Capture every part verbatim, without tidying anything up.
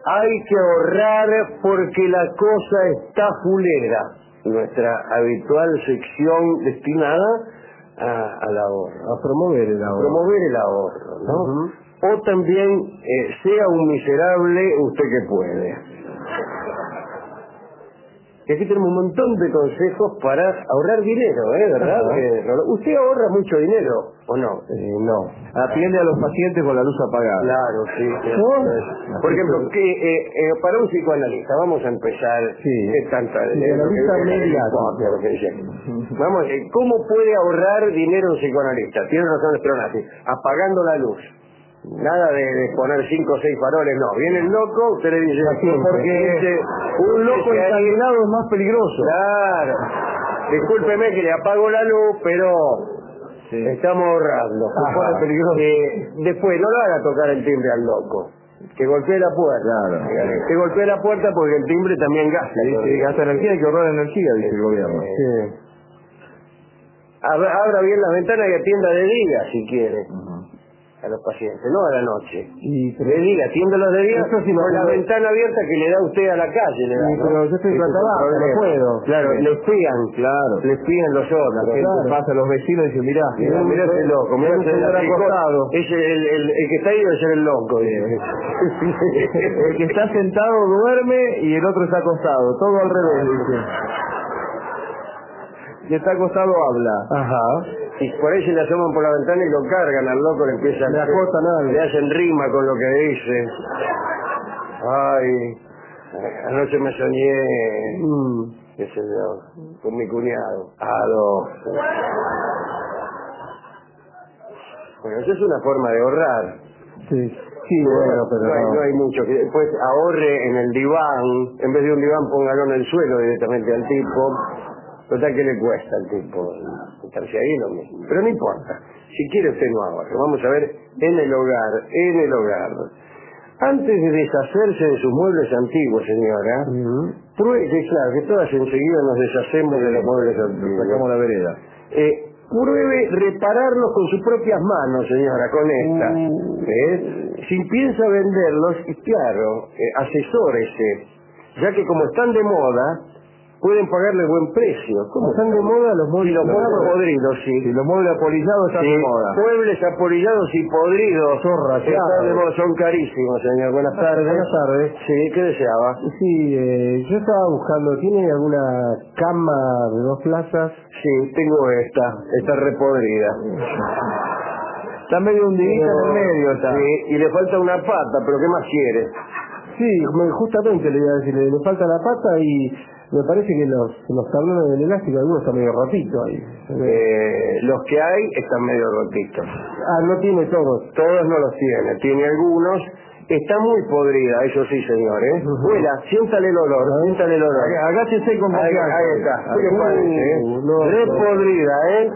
hay que ahorrar porque la cosa está fulera. Nuestra habitual sección destinada a, al ahorro. A promover el ahorro. Promover el ahorro, ¿no? Uh-huh. O también, eh, sea un miserable, usted que puede. Y aquí tenemos un montón de consejos para ahorrar dinero, ¿eh? ¿Verdad? Eh, ¿Usted ahorra mucho dinero o no? Eh, no. Atiende a los pacientes con la luz apagada. Claro, sí. sí. Por ejemplo, que, eh, eh, para un psicoanalista, vamos a empezar. Sí. ¿Qué tanta de Psicoanalista mediático? Vamos, eh, ¿cómo puede ahorrar dinero un psicoanalista? Tiene razón Stronati. Apagando la luz. Nada de, de poner cinco o seis faroles, no. Viene el loco, usted le dice... Así, porque dice, un loco encadenado es más peligroso. Claro. Discúlpeme que le apago la luz, pero... Sí. Estamos ahorrando. Ajá, peligroso. Eh, después, no lo haga tocar el timbre al loco. Que golpee la puerta. Claro. Que golpee la puerta porque el timbre también gasta. Sí, sí, gasta energía, hay que ahorrar energía, dice el gobierno. Sí. Abra, abra bien la ventana y atienda de día, si quiere. Uh-huh. A los pacientes, no a la noche. Y, pero, de día, atiéndolos de día, sí con la ventana abierta que le da usted a la calle. Le da, sí, ¿no? Pero yo estoy tratado, no puedo. Claro, sí. Le espían, claro. Le espían los otros. La gente claro. pasa a los vecinos y dice, mirá, mirá, mirá ese loco, mirá ese acostado. Es el, el, el, el que está ahí debe ser el loco. El que está sentado duerme y el otro está acostado, todo al revés, dice. Y está acostado habla. Ajá. Y por ahí se le asoman por la ventana y lo cargan al loco, le empiezan le acotan algo. Le hacen rima con lo que dice. Ay, anoche me soñé, mm. qué sé yo, con mi cuñado. Adolfo. Bueno, eso es una forma de ahorrar. Sí, sí, bueno, pero no hay, no. no hay mucho. Después ahorre en el diván, en vez de un diván póngalo en el suelo directamente al tipo. Total, ¿qué le cuesta al tipo estarse ahí lo mismo? Pero no importa. Si quiere usted no ahorre. Vamos a ver en el hogar, en el hogar. Antes de deshacerse de sus muebles antiguos, señora, uh-huh. pruebe, claro, que todas enseguida nos deshacemos sí, de los muebles antiguos. Sacamos la vereda. Eh, pruebe repararlos con sus propias manos, señora, con esta. Uh-huh. ¿Eh? Si piensa venderlos, claro, eh, asesórese, ya que como están de moda, pueden pagarle buen precio. ¿Cómo están de moda los muebles? Sí, los muebles podridos, sí. Si los muebles apolillados están sí, de moda. Muebles apolillados y podridos. Zorra, están de moda, son carísimos, señor. Buenas tardes. Buenas tardes. Sí, ¿qué deseaba? Sí, eh, yo estaba buscando, ¿tiene alguna cama de dos plazas? Sí, tengo esta, está repodrida. Está medio hundidita en el medio, está. Sí, y le falta una pata, pero ¿qué más quiere? Sí, justamente le iba a decir, le, le falta la pata y... Me parece que los, los tablones del elástico, algunos están medio rotitos ahí. Eh, los que hay están medio rotitos. Ah, no tiene todos. Todos no los tiene, tiene algunos. Está muy podrida, eso sí, señor, ¿eh? Uh-huh. Vuela, siéntale el olor, siéntale el olor. Agáchese con confianza. Ahí, ahí está, ¿qué le parece, eh? No, Re no. podrida, ¿eh?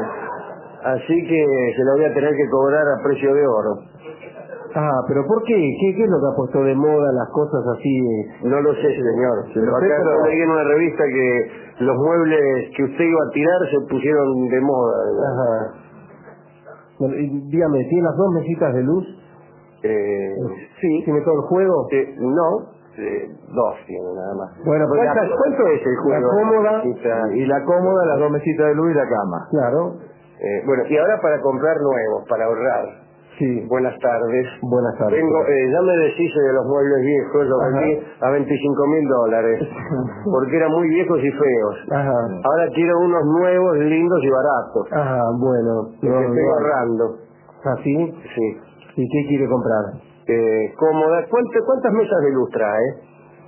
Así que se lo voy a tener que cobrar a precio de oro. Ah, pero ¿por qué? ¿Qué, qué es lo que ha puesto de moda las cosas así? No lo sé, señor. Pero acá sé, pero... leí en una revista que los muebles que usted iba a tirar se pusieron de moda. Ajá. Bueno, y dígame, ¿tiene las dos mesitas de luz? Eh, sí. ¿Tiene todo el juego? Eh, no, eh, dos tiene nada más. Bueno, pues ¿Cuántas, la, ¿Cuánto es el juego? La cómoda y la cómoda, las dos mesitas de luz y la cama. Claro. Eh, bueno, y ahora para comprar nuevos, para ahorrar. Sí. Buenas tardes. Buenas tardes. Tengo, eh, ya me deshice de los muebles viejos, los vendí a veinticinco mil dólares, porque eran muy viejos y feos. Ajá. Ahora quiero unos nuevos, lindos y baratos. Ajá, bueno. Que no, estoy no. ahorrando. ¿Así? Sí. ¿Y qué quiere comprar? Eh, cómoda. ¿Cuántas, ¿Cuántas mesas de luz trae?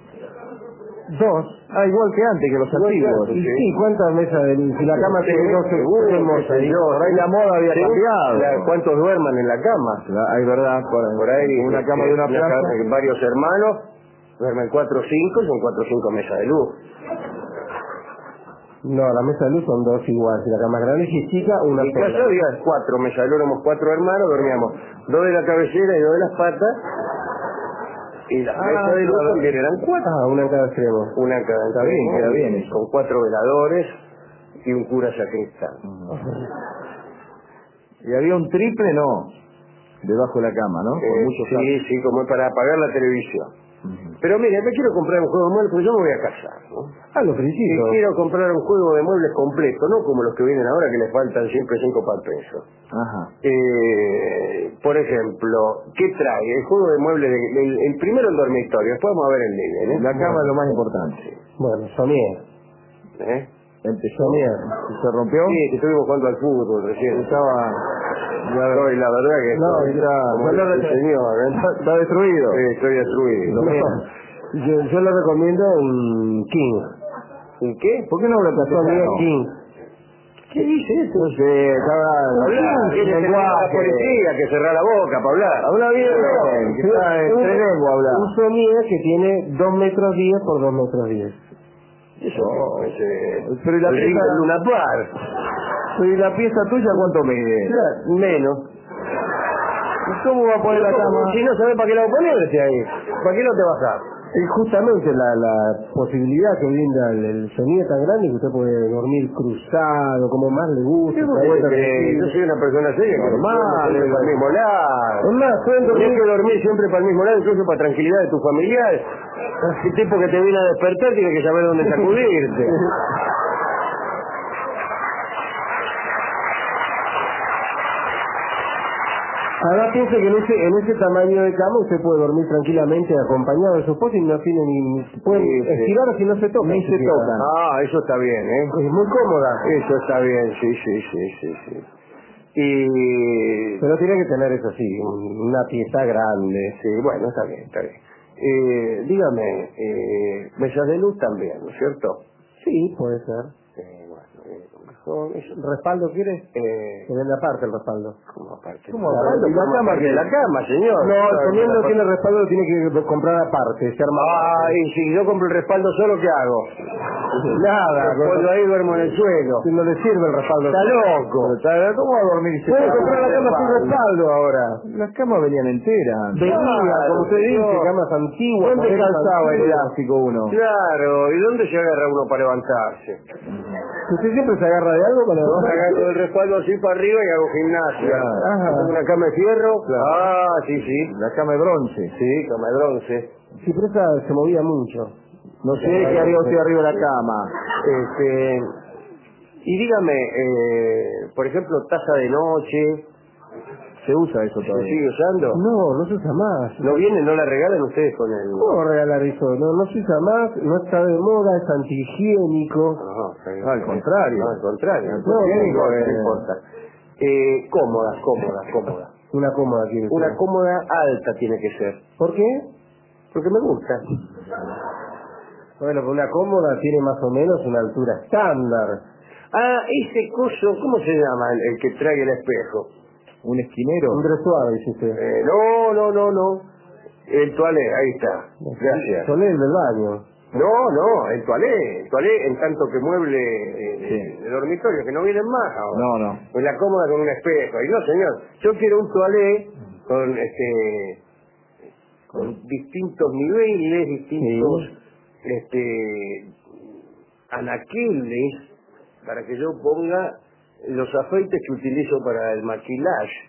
Dos. Ah, igual que antes, que los antiguos. Sí. sí, ¿cuántas mesas de luz? Si la cama sí, tiene dos, seguro, ahí. Por ahí la moda había ¿sí? cambiado. La, ¿Cuántos duerman en la cama? La, hay verdad, por, por ahí. Una eh, cama de una plaza. Casa, varios hermanos, duermen cuatro o cinco, son cuatro o cinco mesas de luz. No, la mesa de luz son dos iguales. Si la cama es grande y chica, una sola. En sola. casa había cuatro mesas de luz, éramos cuatro hermanos, dormíamos dos de la cabecera y dos de las patas. Y las ah, mesas de luz también eran cuatro. Ah, una en cada extremo. Una en cada extremo. Bien, queda bien eso. Con cuatro veladores y un cura sacristán. Uh-huh. Y había un triple, no, debajo de la cama, ¿no? Eh, Con muchos sí, casos. sí, como para apagar la televisión. Uh-huh. Pero mire, me quiero comprar un juego de muebles porque yo me voy a casar, ¿no? Ah, lo felicito. Y quiero comprar un juego de muebles completo, no como los que vienen ahora que les faltan siempre cinco para el peso. Ajá. Eh, por ejemplo, ¿qué trae? El juego de muebles, de, el, el primero el dormitorio, después vamos a ver el living, ¿eh? La cama es lo más importante. Bueno, soñé. ¿Eh? Empezó, se rompió. Sí, que estuvimos jugando al fútbol recién. Estaba... La, no, y la verdad que no, estoy, está, como no el señor, ¿eh? está, está destruido. Sí, estoy destruido. No, yo, yo le recomiendo un King. ¿Y qué? ¿Por qué no habla castellano? King. ¿Qué dice eso? No sé, estaba... Hablar, quiere tener la policía, que cerrar la boca para hablar. Habla bien, que está en tres lenguas habla. Un somier que tiene dos metros diez por dos metros diez. Eso Oh, es, eh, pero ¿y la el ring pieza- de Luna Park. Pero ¿y la pieza tuya cuánto mide? Claro, menos. ¿Y cómo va a poner la Pero cama? si no sabes para qué la ponerte ahí, ¿para qué no te bajás? Y justamente la, la posibilidad que brinda el, el sonido tan grande que usted puede dormir cruzado, como más le guste. ¿Qué ahí puede está creer? tranquilo. Yo soy una persona seria que Normal, duerme siempre para el mismo lado. Es más, pueden dormir Tienes que dormir siempre para el mismo lado, incluso para tranquilidad de tus familiares. El tipo que te viene a despertar tiene que saber dónde sacudirte. Ahora piense que en ese, en ese tamaño de cama usted puede dormir tranquilamente acompañado de su esposa y no tiene ni... ni pueden Sí, sí. estirar si no se tocan. Ni se siquiera. tocan. Ah, eso está bien, ¿eh? Es muy cómoda. Eso está bien, sí, sí, sí, sí, sí. Y... Pero tiene que tener eso sí, un- una pieza grande. Sí, bueno, está bien, está bien. Eh, dígame, eh, mesas de luz también, ¿no es cierto? Sí, puede ser. Eh, bueno, eh, son- es- ¿Respaldo quiere? eh, Que vende aparte el respaldo. ¿cómo aparte? ¿Cómo La- aparte? ¿Y la ¿Cómo cama aparte? que la cama, señor? No, el Claro, comiendo la- no tiene respaldo, lo tiene que comprar aparte, se arma Ah, aparte. y si yo compro el respaldo solo, ¿qué hago? Nada, Cuando ahí duermo en el suelo. si no le sirve el respaldo. Está loco. Pero, ¿cómo va a dormir? si Puede está comprar la cama sin respaldo ahora. Las camas venían enteras. Venía, Claro, como usted dice, señor. camas antiguas. ¿Dónde modelos calzaba el antiguos. elástico uno? Claro, ¿y dónde se agarra uno para levantarse? ¿Usted siempre se agarra de algo para Yo levantar? agarro el respaldo así para arriba y hago gimnasia. Claro. Ajá. Tengo una cama de fierro. Claro. Ah, sí, sí. La cama de bronce. Sí, cama de bronce. Sí, pero esa se movía mucho. No sé qué haría usted arriba de la cama. Este, y dígame, eh, por ejemplo, taza de noche, Se usa eso ¿se todavía. sigue usando? No, no se usa más. ¿No viene, no la regalan ustedes con el...? ¿Cómo regalar eso? No, no se usa más, no está de moda, es antihigiénico. No, está bien. No, al contrario. No, al contrario. Al No, no contrario, importa, eh. no importa. Eh, cómoda, cómoda, cómoda. Una cómoda quiere Una ser. cómoda alta tiene que ser. ¿Por qué? Porque me gusta. Bueno, pues una cómoda tiene más o menos una altura estándar. Ah, ese coso, ¿cómo se llama el, el que trae el espejo? Un esquinero. Un suave, dice usted. Eh, no, no, no, no. El toalé, ahí está. Gracias. Son el del baño. No, no, el toalé, el toalé en tanto que mueble eh, de, Sí. de dormitorio, que no vienen más ahora. No, no. Pues la cómoda con un espejo. Y no, señor, yo quiero un toalé con este con distintos niveles, distintos este anaqueles, para que yo ponga los afeites que utilizo para el maquillaje.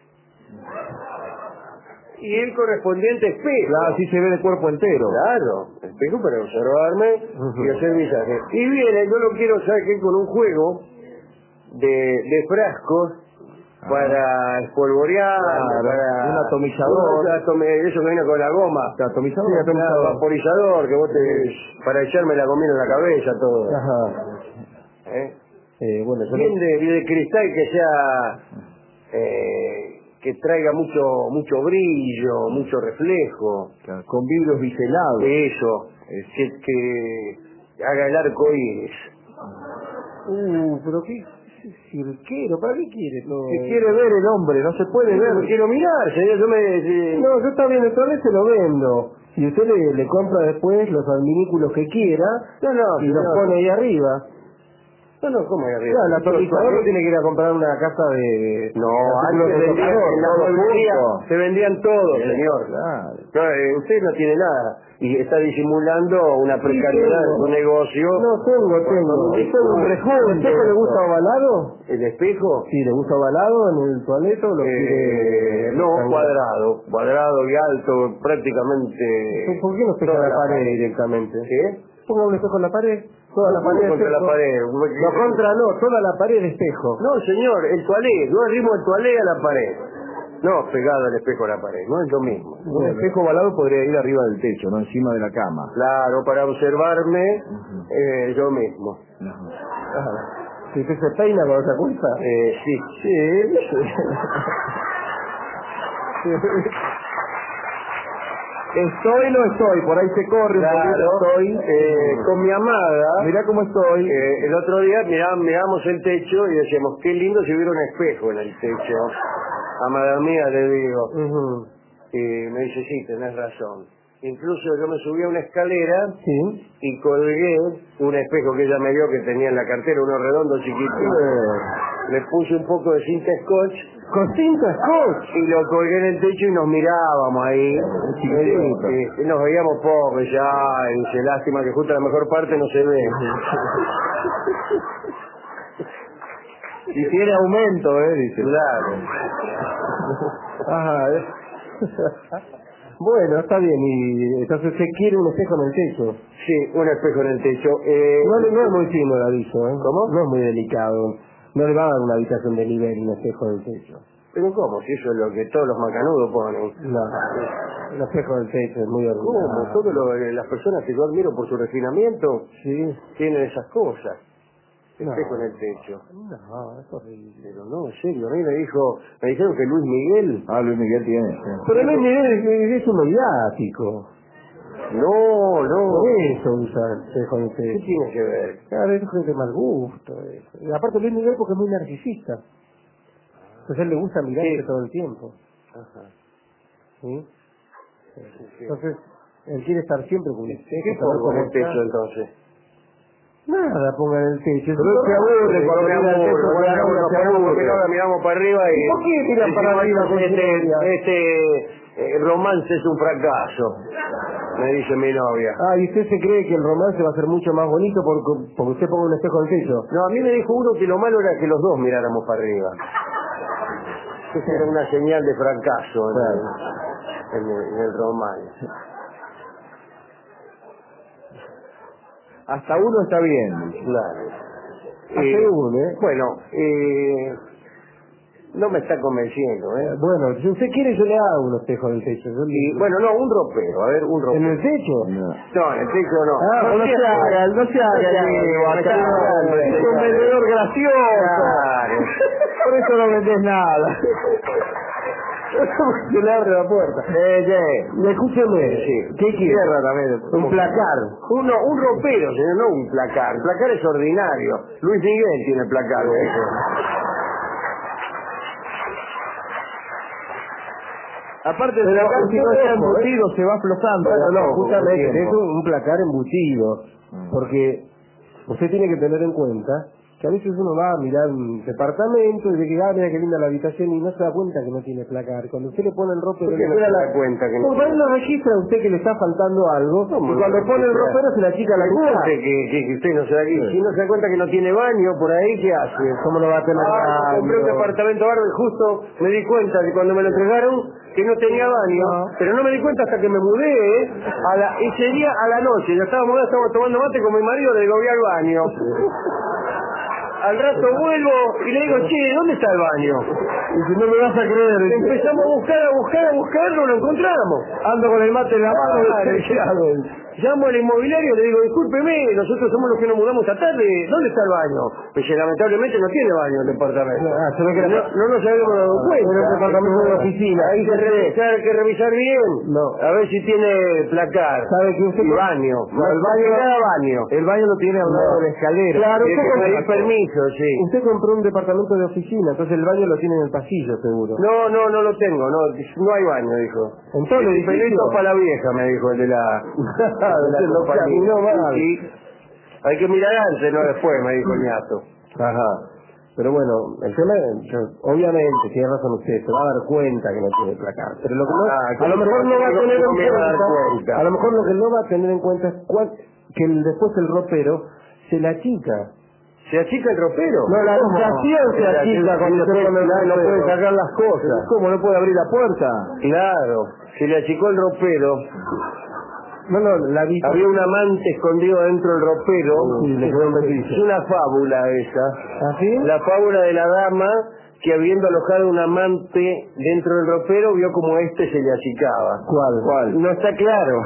Y el correspondiente espejo. Claro, así se ve el cuerpo entero. Claro, espejo para observarme Ujú. y hacer visaje. Y viene, yo lo quiero, ¿sabe qué? Con un juego de, de frascos para espolvorear, Claro, para... un atomizador. Un atome- eso que viene con la goma. Atomizador. Sí, atomizador. Vaporizador, que vos te... para echarme la gomina en la cabeza, todo. Ajá. ¿Eh? Eh, bueno, yo Bien de, de cristal que sea... Eh, que traiga mucho mucho brillo, mucho reflejo. Claro, con vidrios biselados. Eso, eh, que, que haga el arco iris. Uh, pero qué cirquero, ¿para qué quiere todo? ¿Qué quiere ver el hombre? No se puede ver. No quiero mirar, señor, yo me... eh, No, yo está bien, entonces se lo vendo. Y usted le, le compra después los adminículos que quiera no, no, y los señor. pone ahí arriba. No, no, ¿cómo es arriba? Claro, el atornillador tiene que ir a comprar una casa de... No, artículos antes de vendían, tocador, en la todo mueblería junto. se vendían todo, señor. Claro. No, eh, usted no tiene nada y está disimulando una precariedad de su negocio. No, tengo, tengo. Es todo un rejunte. ¿El espejo le gusta ovalado? ¿El espejo? Sí, ¿le gusta ovalado en el toaleto o lo Eh, quiere...? no, rectangular? cuadrado, cuadrado y alto, prácticamente. ¿Por qué no espeja toda la pared directamente? ¿Qué? Ponga un espejo en la pared. Toda la No, pared de contra la espejo. pared. No, contra no, toda la pared de espejo. No, señor, el toalé, yo arrimo el toalé a la pared. No, pegado al espejo a la pared, no es lo mismo. Un espejo ovalado podría ir arriba del techo, no encima de la cama. Claro, para observarme eh, yo mismo. Ajá. Si usted se peina cuando se acuesta. Eh, sí. Sí. Estoy, no estoy, por ahí se corre un Claro, poquito, estoy. eh, con mi amada, Mirá cómo estoy. eh, el otro día mirá, miramos el techo y decíamos, qué lindo si hubiera un espejo en el techo. Amada mía, le digo. Uh-huh. Y me dice, sí, tenés razón. Incluso yo me subí a una escalera Sí. y colgué un espejo que ella me dio que tenía en la cartera, uno redondo chiquitito. Le puse un poco de cinta scotch Con cinta scotch. y lo colgué en el techo y nos mirábamos ahí. Chiquitito. Y, y nos veíamos pobres ya, y dice, lástima que justo la mejor parte no se ve. Y tiene aumento, eh, dice. Claro. Ajá. eh. Bueno, está bien. Y entonces usted quiere un espejo en el techo. Sí, un espejo en el techo. Eh, No, le- no es muy fino el aviso, ¿eh? ¿Cómo? No es muy delicado. No le va a dar una habitación de nivel un espejo del techo. Pero ¿cómo? Si eso es lo que todos los macanudos ponen. No, el espejo del techo es muy ¿Cómo? ordenado. Todas las personas que yo admiro por su refinamiento Sí. tienen esas cosas. No. Espejo en el techo. No, es horrible. Pero no, en serio, a mí me dijo, me dijeron que Luis Miguel. Ah, Luis Miguel tiene. sí. Pero no es nivel, es, es un mediático. No, no. Por eso usa el espejo del ¿Qué techo. tiene que ver? Claro, es gente de mal gusto. Eso. Y aparte Luis Miguel porque es muy narcisista. Entonces a él le gusta mirarse Sí. todo el tiempo. Ajá. ¿Sí? Sí, sí. Entonces, él quiere estar siempre con el ¿Qué espejo. pongo en saber el cómo está. techo entonces? Nada, ponga en el techo. Pero él se aburre cuando Me mira el aburre, techo, cuando cuando miramos se para abajo, aburre. porque ahora miramos para arriba y... ¿Y por qué miran para decimos, arriba con su este, novia? este eh, romance es un fracaso, me dice mi novia. Ah, ¿y usted se cree que el romance va a ser mucho más bonito porque, porque usted ponga un espejo en el techo? No, a mí me dijo uno que lo malo era que los dos miráramos para arriba. Esa era una señal de fracaso en, Claro. el, en, el, en el romance. Hasta uno está bien. dice. Claro. Hace Eh, uno, ¿eh? Bueno, eh, no me está convenciendo, ¿eh? Bueno, si usted quiere yo le hago un espejo en el techo. Yo le- Y, bueno, no, un ropero, a ver, un ¿En ropero. el techo? No. No, en el techo no. Ah, no se haga, no se haga, haga, amigo, me acá está hablando, es señor. un vendedor gracioso. Claro. Por eso no vendés nada. Se le abre la puerta. Eh, eh. Escúcheme, Sí. ¿qué quiere? Cierra también. Un placar. Uno, un ropero, señor, no un placar. Placar es ordinario. Luis Miguel tiene placar, ¿eh? Aparte, el Pero placar, si no usted está ojo, embutido, se va aflojando. Bueno, de a no, poco, con el justamente, tiempo. es un, un placar embutido, Mm. porque usted tiene que tener en cuenta que a veces uno va a mirar un departamento y ve que, ah, mira qué linda la habitación y no se da cuenta que no tiene placar. Cuando usted le pone el ropero... ¿Por qué no se da cuenta que no Porque tiene? no registra usted que le está faltando algo, ¿Cómo y no cuando pone el registra? ropero se la chica la Seguro cuenta. que, que, que usted no se da aquí. Si no se da cuenta que no tiene baño por ahí, ¿qué hace? ¿Cómo no va a tener Ah, baño? compré un departamento bárbaro y justo me di cuenta que cuando me lo entregaron que no tenía baño, No. pero no me di cuenta hasta que me mudé, ¿eh? A la, ese día a la noche, ya estábamos, estábamos tomando mate con mi marido, le digo, voy al baño. Al rato vuelvo y le digo, che, ¿dónde está el baño? Y si no me vas a creer... Empezamos a buscar, a buscar, a buscar, no lo encontramos. Ando con el mate en la mano, Claro, ¿qué hago? llamo al inmobiliario y le digo, discúlpeme, nosotros somos los que nos mudamos esta tarde, ¿dónde está el baño? Pues lamentablemente no tiene baño el departamento. Ah, se ve que no, era- no nos habíamos dado cuenta. Era un departamento de oficina. Hay que revisar, hay que revisar bien. No. A ver si tiene placar. ¿Sabe que usted... Y baño. No, el baño, Cada baño. el baño lo tiene a un No. lado de la escalera. Claro, Tiene usted que compró- pedir permiso, sí. Usted compró un departamento de oficina, entonces el baño lo tiene en el pasillo, seguro. No, no, no lo tengo, no, no hay baño, dijo. ¿En todo el El edificio? pelito para la vieja, me dijo el de la, de la Usted lo compañía. caminó mal. Sí. Hay que mirar antes, no después, me dijo el ñato. Ajá. Pero bueno, el tema es, yo- obviamente, tiene razón usted, se va a dar cuenta que no tiene placar. Pero lo que no, Ah, a lo mejor no va a ¿cómo tener en me va a dar cuenta, cuenta? a lo mejor lo que no va a tener en cuenta es cuál, que el- después el ropero se la achica. ¿Se achica el ropero? No, la habitación se achica cuando se pone el No ropero. puede sacar las cosas. ¿Cómo no puede abrir la puerta? Claro, se le achicó el ropero. No, no, la habitación. Había un amante escondido dentro del ropero. Sí, le quedó un betillo. Es una fábula esa. ¿Así? La fábula de la dama que habiendo alojado un amante dentro del ropero vio como este se le achicaba. ¿Cuál? ¿Cuál? No está claro.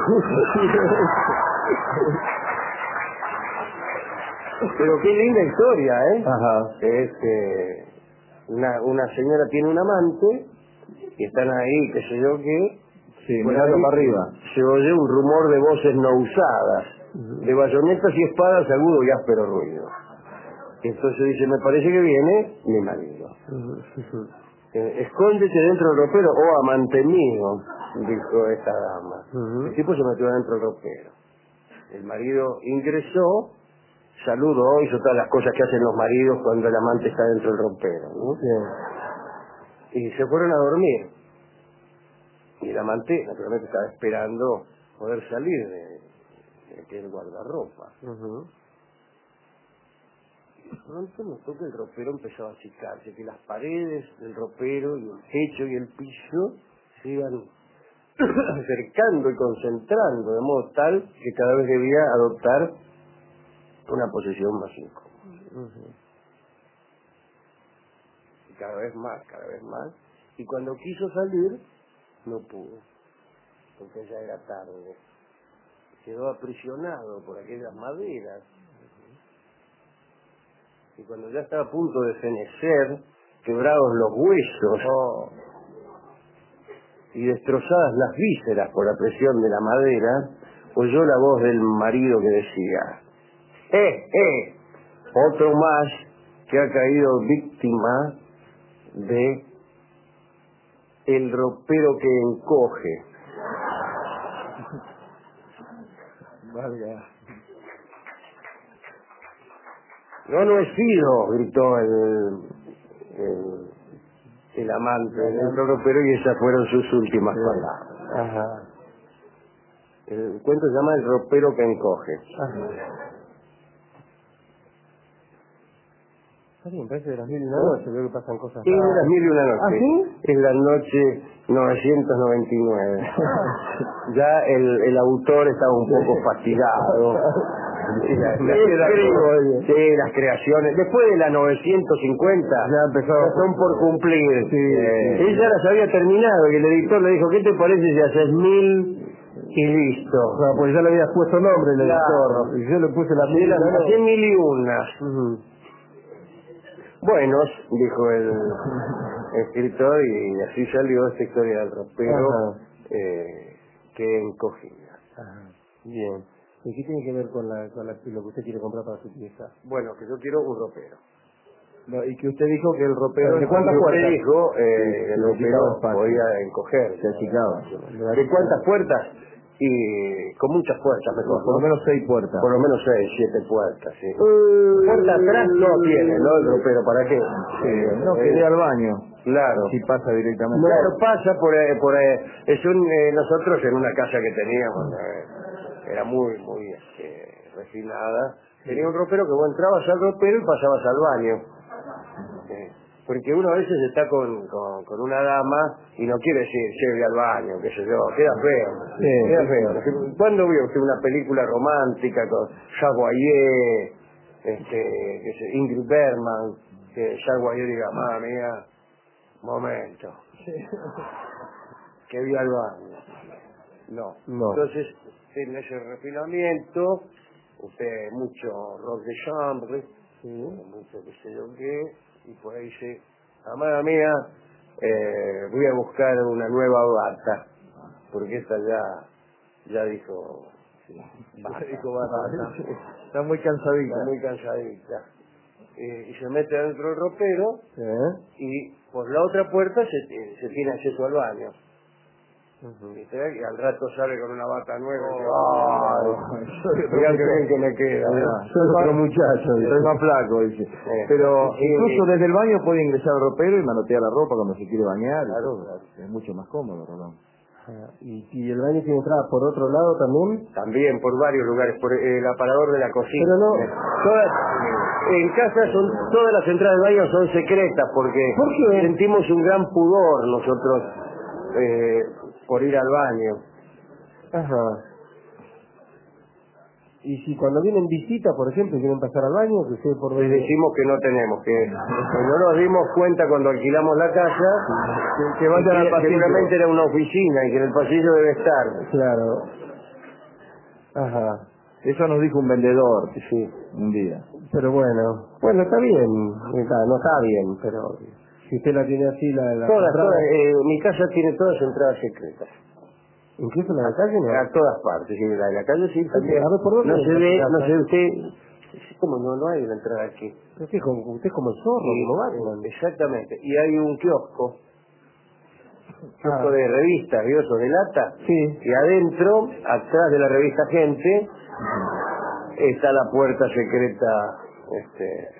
Pero qué linda historia, ¿eh? Ajá. Es que una, una señora tiene un amante y están ahí, qué sé yo qué. Sí, Por mirando ahí para arriba. se oye un rumor de voces no usadas, de bayonetas y espadas, agudo y áspero ruido. Y entonces dice, me parece que viene mi marido. Eh, escóndete dentro del ropero, oh amante mío, dijo esta dama. Ujú. El tipo se metió dentro del ropero. El marido ingresó, saludó, hizo todas las cosas que hacen los maridos cuando el amante está dentro del ropero, ¿no? Bien. Y se fueron a dormir. Y el amante, naturalmente, estaba esperando poder salir de, de aquel guardarropa. Ujú. Y de pronto notó que el ropero empezaba a achicarse, que las paredes del ropero y el techo y el piso se iban acercando y concentrando, de modo tal que cada vez debía adoptar una posición más incómoda. Ujú. Y cada vez más, cada vez más. Y cuando quiso salir, no pudo, porque ya era tarde. Quedó aprisionado por aquellas maderas. Y cuando ya estaba a punto de fenecer, quebrados los huesos Oh. y destrozadas las vísceras por la presión de la madera, oyó la voz del marido que decía, ¡eh, eh! Otro más que ha caído víctima de el ropero que encoge. Valga. Yo no he sido, gritó el, el, el amante del ropero y esas fueron sus últimas palabras. Ajá. El cuento se llama El ropero que encoge. Ajá. Está bien, parece de las mil y una noches, veo que pasan cosas Sí, raras. las mil y una noche. ¿Ah, sí? Es la noche novecientos noventa y nueve. Ya el, el autor estaba un poco fatigado. Sí, la- Me las, queda algo, oye. sí, las creaciones. Después de la novecientos cincuenta, Ya empezó. ya son por cumplir. Sí, Eh, sí. Ella las había terminado y el editor le dijo, ¿qué te parece si haces mil y listo? No, pues ya le habías puesto nombre el Claro. editor. Y yo le puse la Sí, mil y las una hacía noches. mil y unas. Ujú. Buenos, dijo el escritor, y así salió esta historia del ropero Ajá. eh, que encogía. Ajá. Bien. ¿Y qué tiene que ver con, la, con la, lo que usted quiere comprar para su pieza? Bueno, que yo quiero un ropero. No, y que usted dijo que el ropero... ¿De Pero cuántas usted puertas? dijo, eh, Sí, el se achicaba ropero espacio. podía encoger. Se achicaba. ¿De cuántas puertas? Y con muchas puertas, mejor, Por lo ¿no? menos seis puertas. Por lo menos seis, siete puertas, sí. Puerta atrás no tiene, ¿no? El ropero, ¿para qué? Sí, no, Eh, quería al baño. Claro. Si pasa directamente. Claro, pasa por, eh, por eh, es un, eh, nosotros en una casa que teníamos, eh, era muy, muy este, refinada, tenía un ropero que vos entrabas al ropero y pasabas al baño. Eh, porque uno a veces está con, con, con una dama y no quiere decir lleve al baño, qué sé yo, queda feo. Sí. Queda feo. ¿Cuándo vio usted una película romántica con Jacques Wayé, este, qué sé, Ingrid Bergman, que Jacques Wayé diga, mamá mía, momento, que vi al baño? No. No. Entonces, en ese refinamiento, usted mucho rock de chambre, Sí. mucho qué sé yo qué, y por ahí dice, amada mía, eh, voy a buscar una nueva bata, porque esta ya, ya dijo, sí, bata, Dijo bata. bata. Está muy cansadita. Está muy cansadita. Eh, y se mete dentro del ropero, ¿Eh? y por la otra puerta se, eh, se tiene acceso al baño. Ujú. ¿Viste? Y al rato sale con una bata nueva y dice, Oh. "Ay, Mirá que bien que me queda. Soy otro muchacho, soy más flaco, dice. Pero Sí, incluso sí. desde el baño puede ingresar al ropero y manotear la ropa cuando se quiere bañar. Claro. Es mucho más cómodo, Rolón. Ah, ¿Y, ¿Y el baño tiene entrada por otro lado también? También por varios lugares, por el aparador de la cocina. Pero no. Todas, en casa son todas las entradas del baño son secretas porque ¿Por qué? sentimos un gran pudor nosotros eh, por ir al baño. Ajá. Y si cuando vienen visita, por ejemplo, y quieren pasar al baño, que usted por Les donde... decimos que no tenemos, que, que no nos dimos cuenta cuando alquilamos la casa Que, que vayan al que pasillo. seguramente era una oficina y que en el pasillo debe estar. Claro. Ajá. Eso nos dijo un vendedor, Sí. un día. Pero bueno. Bueno, está bien. Está- no está bien, pero... Si usted la tiene así, la... la Todas, comprada, todas, eh, mi casa tiene todas entradas secretas. incluso la de calle, ¿no? A todas partes, sí, la de la calle sí también. A ver, ¿por dónde No está se su ve, casa? no se ve usted, ¿cómo no, no hay una entrada aquí? Pero usted, es como, usted es como el zorro, Sí, como Batman. exactamente. Y hay un kiosco, kiosco Ah. de revistas, ¿vio? De lata. Sí. Y adentro, atrás de la revista Gente, está la puerta secreta, este,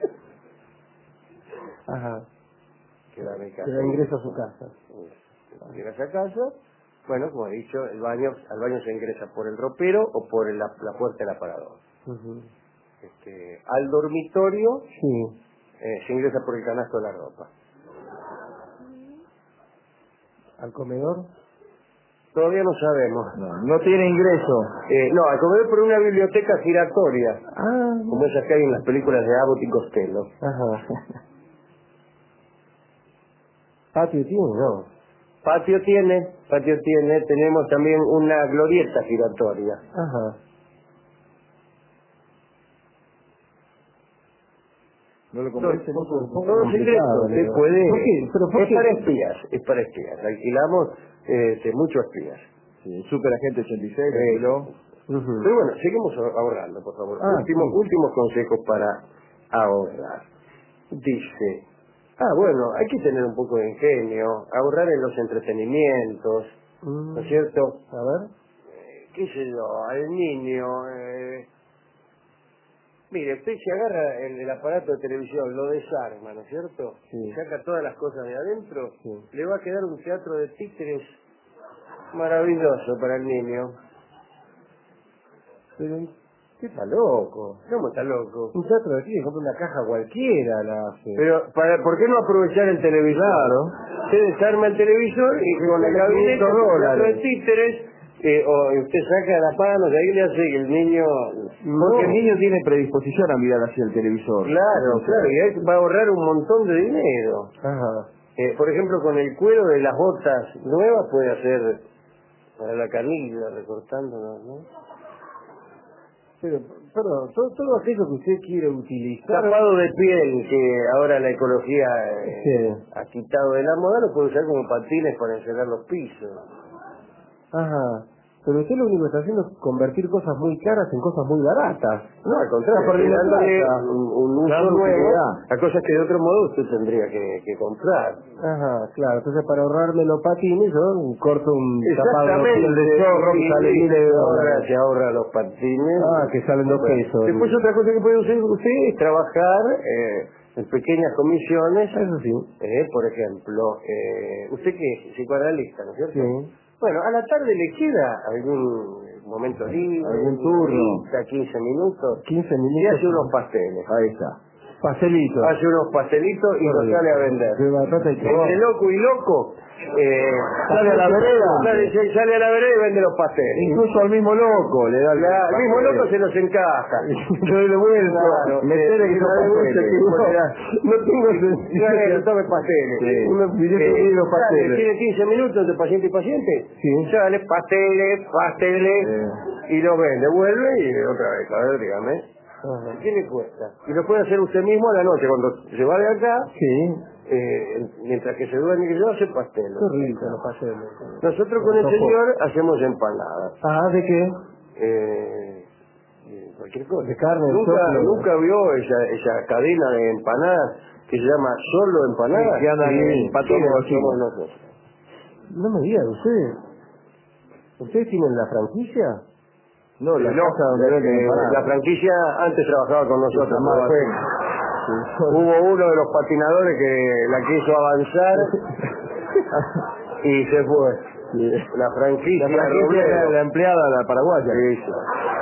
Ajá. que da a mi casa. Que da ingreso a su casa. Llegas a casa, bueno, como he dicho, el baño, al baño se ingresa por el ropero o por el- la, la puerta del aparador. Ujú. Este, al dormitorio Sí. eh, se ingresa por el canasto de la ropa. ¿Al comedor? Todavía no sabemos. No, no tiene ingreso. Eh, no, al comedor por una biblioteca giratoria, Ah. como esas que hay en las películas de Abbott y Costello. Ajá. Patio tiene, no. Patio tiene, patio tiene, tenemos también una glorieta giratoria. Ajá. ¿No lo Todo, convence? Un poco- un poco todo complicado, secreto, usted Leo. puede... ¿Por qué? ¿Pero por es qué? para espías, es para espías. Alquilamos este, muchos espías. Sí, Super Agente ochenta y seis, Eh, alquiló. Ujú. Pero bueno, seguimos ahorrando, por favor. Ah, Últimos, sí. últimos consejos para ahorrar. Dice, ah, bueno, hay que tener un poco de ingenio, ahorrar en los entretenimientos, Mm. ¿no es cierto? A ver. Eh, ¿Qué sé yo? Al niño... Eh, mire, usted se agarra el, el aparato de televisión, lo desarma, ¿no es cierto? Sí. Y saca todas las cosas de adentro, Sí. le va a quedar un teatro de títeres maravilloso para el niño. Pero, ¿qué está loco? ¿Cómo está loco? Un teatro de aquí, le compra una caja cualquiera, la hace. Pero, para, ¿por qué no aprovechar el televisor? Claro. Usted desarma el televisor y con el gabinete, quinientos un teatro de dólares. títeres, eh, o usted saca la mano, de ahí le hace que el niño... Porque el No. niño tiene predisposición a mirar hacia el televisor. Claro, claro, y ahí va a ahorrar un montón de dinero. Ajá. Eh, por ejemplo, con el cuero de las botas nuevas puede hacer para la canilla, recortándolas, ¿no? Pero, perdón, todo, todo aquello que usted quiere utilizar... Tapado de piel, que ahora la ecología eh, Sí. ha quitado de la moda, lo puede usar como patines para encerrar los pisos. Ajá. Pero usted lo único que está haciendo es convertir cosas muy caras en cosas muy baratas. No, al contrario, Está perdiendo estoy dándole plata. un, un uso Dando nuevo utilidad. a cosas que de otro modo usted tendría que, que comprar. Ajá, claro. Entonces, para ahorrarme los patines, yo corto un tapado de Exactamente, piel de zorro que y- sale y miles de se ahorra, dólares. se ahorra los patines. Ah, que salen dos Bueno, pesos. Después otra cosa que puede usted, usted es trabajar eh, en pequeñas comisiones. Eso sí. Eh, por ejemplo, eh, usted que es psicoanalista, ¿no es cierto? Sí. Bueno, a la tarde le queda algún momento libre, Algún turno. horita, quince minutos, quince y minutos. hace unos pasteles. Ahí está. Pastelitos. Hace unos pastelitos y los sale a vender. De batata y Entre tomate. loco y loco, eh, Sale a la vereda. Sale, se- sale a la vereda y vende los pasteles. Incluso al mismo loco le da el, La- el mismo pastel. loco se los encaja. Lo he devuelto. Claro, Meterle eh, que lo no devuelve, pasteles. tipo, le da, No tengo sentido. "Dale, tome pasteles. Sí. Unos billetes Eh, de los dale, pasteles. tiene quince minutos de paciente y paciente. Sí. Sale pasteles, pasteles, Sí. y lo vende, vuelve y otra vez, a ver, dígame. Ajá. ¿Qué le cuesta? Y lo puede hacer usted mismo a la noche, cuando se va de acá, Sí. eh, mientras que se duerme y que yo hace pasteles. Qué rico los pasteles. Nosotros con el Topo. señor hacemos empanadas. Ah, ¿de qué? Eh, eh, cualquier cosa. De carne, de ¿Nunca, choclo. nunca vio esa, esa cadena de empanadas que se llama Solo Empanadas? Sí, que andan en Pato ¿Quiénes Morosino. somos nosotros? No me diga, ¿ustedes? ¿Ustedes tienen la franquicia? No, la no, casa donde venden eh, empanadas. la franquicia antes trabajaba con nosotros, llamaba pero después hubo uno de los patinadores que la quiso avanzar y se fue. La franquicia, La franquicia era Robledo. la empleada, la paraguaya. Sí, sí.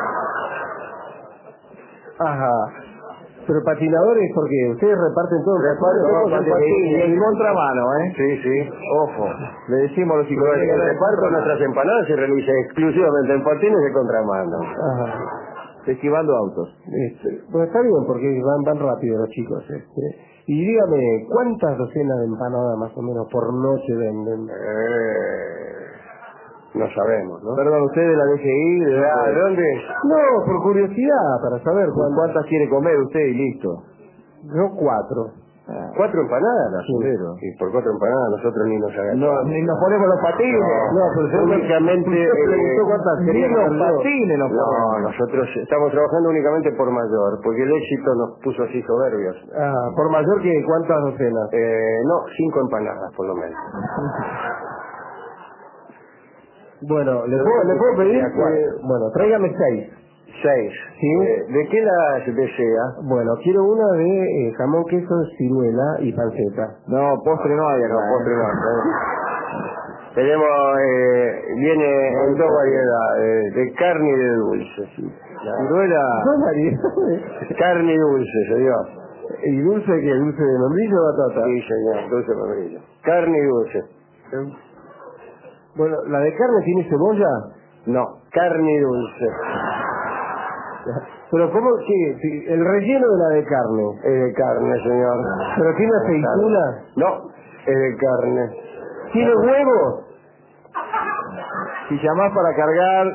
Ajá. Pero patinadores, porque ustedes reparten todo. Reparto todo, todo, todo, Y en contramano, ¿eh? Sí, sí. Ojo. Le decimos a los chicos. Pero el reparto de nuestras empanadas se realiza exclusivamente en patines de contramano. Ajá. Esquivando autos. Este, bueno, está bien, porque van, van rápido los chicos. Este. Y dígame, ¿cuántas docenas de empanadas más o menos por noche venden? Eh, no sabemos, ¿no? Perdón, usted de la D G I, ¿de Ah, ¿de dónde? dónde? No, por curiosidad, para saber cuántas. ¿Cuántas quiere comer usted y listo? Yo cuatro. Ah, ¿Cuatro empanadas? basurero. Y por cuatro empanadas nosotros ni nos agachamos. No, ni nos ponemos los patines. No, pero yo únicamente me eh, preguntó cuántas Ni querían los hacer yo. patines nos no, ponemos. nosotros estamos trabajando únicamente por mayor, porque el éxito nos puso así soberbios. Ah, por mayor que cuántas docenas. Eh, no, cinco empanadas por lo menos. Bueno, le puedo, le puedo pedir, De acuerdo. eh, bueno, tráigame seis. Seis. Sí. Eh, ¿De qué las desea? Bueno, quiero una de eh, jamón, queso, ciruela y panceta. No, postre no hay acá. No, postre no. Tenemos, eh, viene en dos variedades, de carne y de dulce. Ciruela. ¿Son variedades? Carne y dulce, señor. ¿Y dulce qué? ¿Dulce de membrillo o batata? Sí, señor, dulce membrillo. Carne y dulce. Bueno, ¿la de carne tiene cebolla? No, carne y dulce. Pero ¿cómo que si el relleno de la de carne? Es de carne, señor. ¿Pero tiene aceituna? No, es de carne. ¿Tiene huevo? Si llamás para cargar...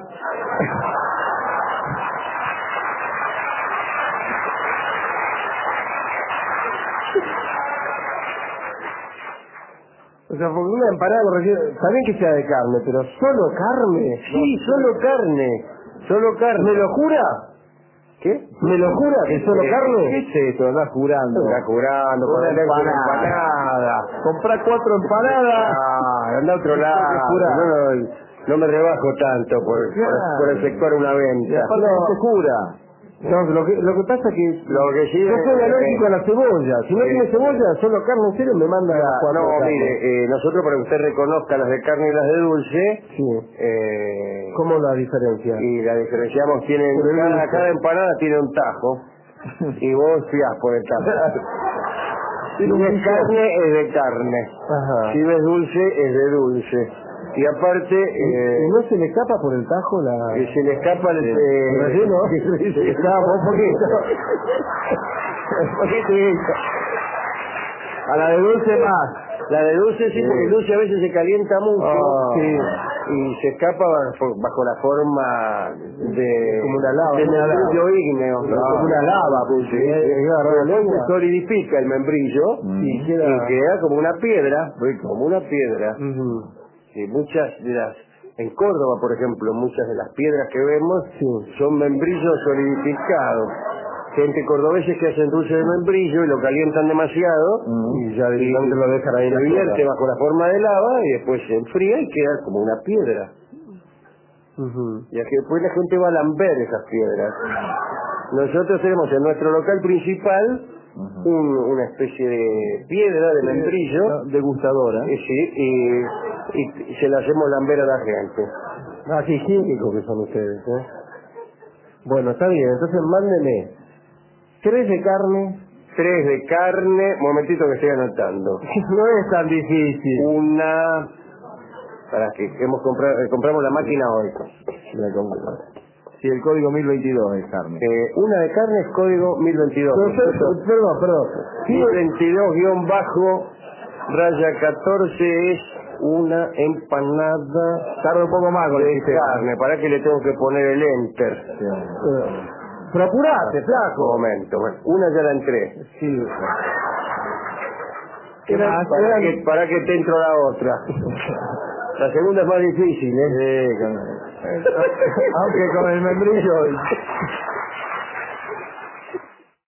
O sea, porque una empanada con relleno, está bien que sea de carne, pero ¿solo carne? Sí, solo carne. Solo carne. ¿Me lo jura? ¿Qué? ¿Me lo jura que solo Eh, carne? ¿Qué es esto? Andás jurando. Está curando, Una con una empanada. empanada. Comprá cuatro empanadas. Ah, anda a otro lado. jurar. No, no, no me rebajo tanto por, por, Claro. por efectuar una Y venta. aparte no se cura. No, lo que, lo que pasa es que Lo que sí yo es- soy alérgico a la cebolla. Si no eh, tiene cebolla, solo carne en serio me manda las cuatro No, carnes. mire, eh, nosotros para que usted reconozca las de carne y las de dulce, Sí. eh, ¿Cómo la diferencia? y la diferenciamos, tienen Por el cada, dulce. cada empanada tiene un tajo, y vos fiás por el tajo. Si ves carne, es de carne. Ajá. Si ves dulce, es de dulce. Y aparte, eh, ¿Y no se le escapa por el tajo la...? que se le escapa el... ¿El eh, relleno? se le escapa un poquito. Un poquito. A la de dulce más. La de dulce sí, porque el dulce a veces se calienta mucho. Ah. Sí. Y se escapa bajo, bajo la forma de... Como una lava, de como una membrillo lava. ígneo. Como una lava, pues, Sí. sí. Eh, agarra la lengua. Se solidifica el membrillo Mm. y, queda... y queda como una piedra, como una piedra. Ujú. Y muchas de las... En Córdoba, por ejemplo, muchas de las piedras que vemos Sí. son membrillos solidificados. Gente cordobeses que hacen dulce de membrillo y lo calientan demasiado Y ya directamente lo dejan ahí en se la vierte tierra. bajo la forma de lava y después se enfría y queda como una piedra. Ujú. Y así después la gente va a lamber esas piedras. Nosotros tenemos en nuestro local principal un- una especie de piedra de membrillo, No, degustadora. eh, sí, y, y se la hacemos lamber a la gente. Ah, qué higiénicos que son ustedes, ¿eh? Bueno, está bien, entonces mándeme tres de carne. Tres de carne, momentito que estoy anotando. No es tan difícil. Una, para que hemos comprado, eh, compramos la máquina hoy. Sí, el código mil veintidós es carne. Eh, una de carne es código mil veintidós. Pero, pero, perdón, perdón. mil veintidós guión bajo raya catorce es una empanada. Tarda un poco más con el de sistema. carne. ¿Para qué le tengo que poner el enter? Sí. Eh, pero apurate, Un flaco. momento. Bueno, una ya la entré. Sí. ¿Qué Era- más? ¿Para que, para que te entro la otra? La segunda es más difícil, ¿eh? Sí, con- aunque con el membrillo